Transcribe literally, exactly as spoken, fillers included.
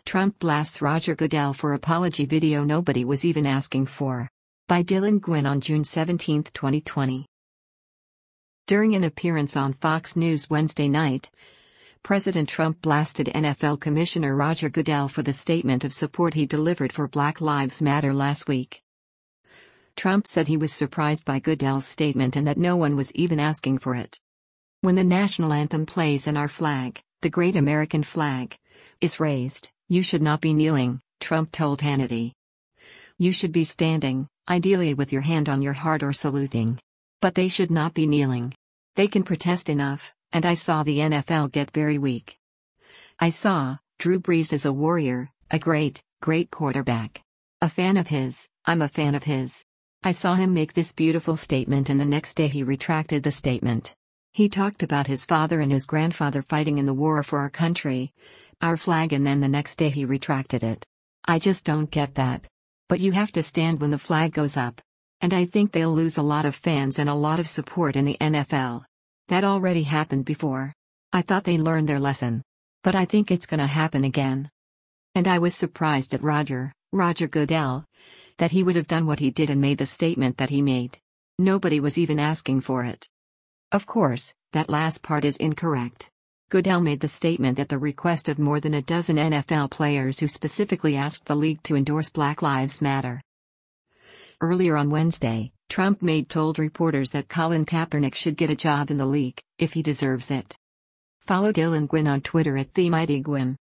Trump blasts Roger Goodell for apology video nobody was even asking for. By Dylan Gwynn on June seventeenth, twenty twenty. During an appearance on Fox News Wednesday night, President Trump blasted N F L Commissioner Roger Goodell for the statement of support he delivered for Black Lives Matter last week. Trump said he was surprised by Goodell's statement and that no one was even asking for it. When the national anthem plays and our flag, the great American flag, is raised, you should not be kneeling, Trump told Hannity. You should be standing, ideally with your hand on your heart or saluting. But they should not be kneeling. They can protest enough, and I saw the N F L get very weak. I saw Drew Brees as a warrior, a great, great quarterback. A fan of his, I'm a fan of his. I saw him make this beautiful statement and the next day he retracted the statement. He talked about his father and his grandfather fighting in the war for our country, our flag, and then the next day he retracted it. I just don't get that. But you have to stand when the flag goes up. And I think they'll lose a lot of fans and a lot of support in the N F L. That already happened before. I thought they learned their lesson. But I think it's gonna happen again. And I was surprised at Roger, Roger Goodell, that he would have done what he did and made the statement that he made. Nobody was even asking for it. Of course, that last part is incorrect. Goodell made the statement at the request of more than a dozen N F L players who specifically asked the league to endorse Black Lives Matter. Earlier on Wednesday, Trump made told reporters that Colin Kaepernick should get a job in the league, if he deserves it. Follow Dylan Gwynn on Twitter at TheMightyGwynn.